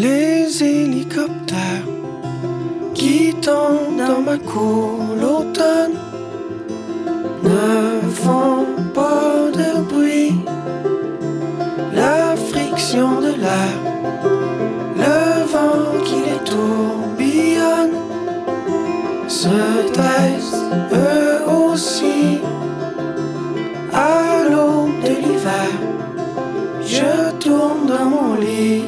Les hélicoptères qui tombent dans ma cour l'automne ne font pas de bruit. La friction de l'air, le vent qui les tourbillonne se taisent eux aussi. À l'aube de l'hiver, je tourne dans mon lit.